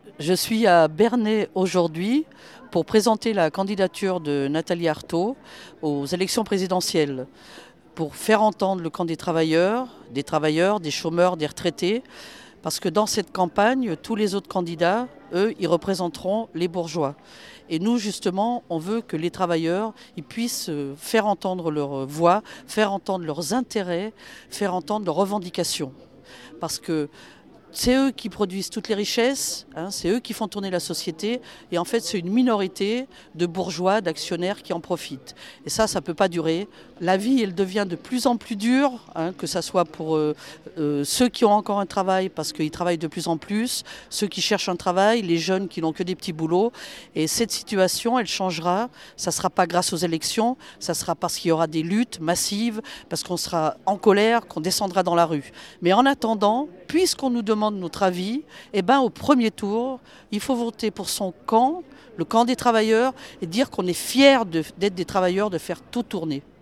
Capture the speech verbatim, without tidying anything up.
Je suis à Bernay aujourd'hui pour présenter la candidature de Nathalie Arthaud aux élections présidentielles, pour faire entendre le camp des travailleurs, des travailleurs, des chômeurs, des retraités, parce que dans cette campagne, tous les autres candidats, eux, ils représenteront les bourgeois. Et nous, justement, on veut que les travailleurs ils puissent faire entendre leur voix, faire entendre leurs intérêts, faire entendre leurs revendications. Parce que c'est eux qui produisent toutes les richesses, hein, c'est eux qui font tourner la société. Et en fait, c'est une minorité de bourgeois, d'actionnaires qui en profitent. Et ça, ça ne peut pas durer. La vie, elle devient de plus en plus dure, hein, que ce soit pour euh, euh, ceux qui ont encore un travail, parce qu'ils travaillent de plus en plus, ceux qui cherchent un travail, les jeunes qui n'ont que des petits boulots. Et cette situation, elle changera. Ça ne sera pas grâce aux élections, ça sera parce qu'il y aura des luttes massives, parce qu'on sera en colère, qu'on descendra dans la rue. Mais en attendant, puisqu'on nous demande notre avis, eh ben, au premier tour, il faut voter pour son camp, le camp des travailleurs, et dire qu'on est fiers de, d'être des travailleurs, de faire tout tourner.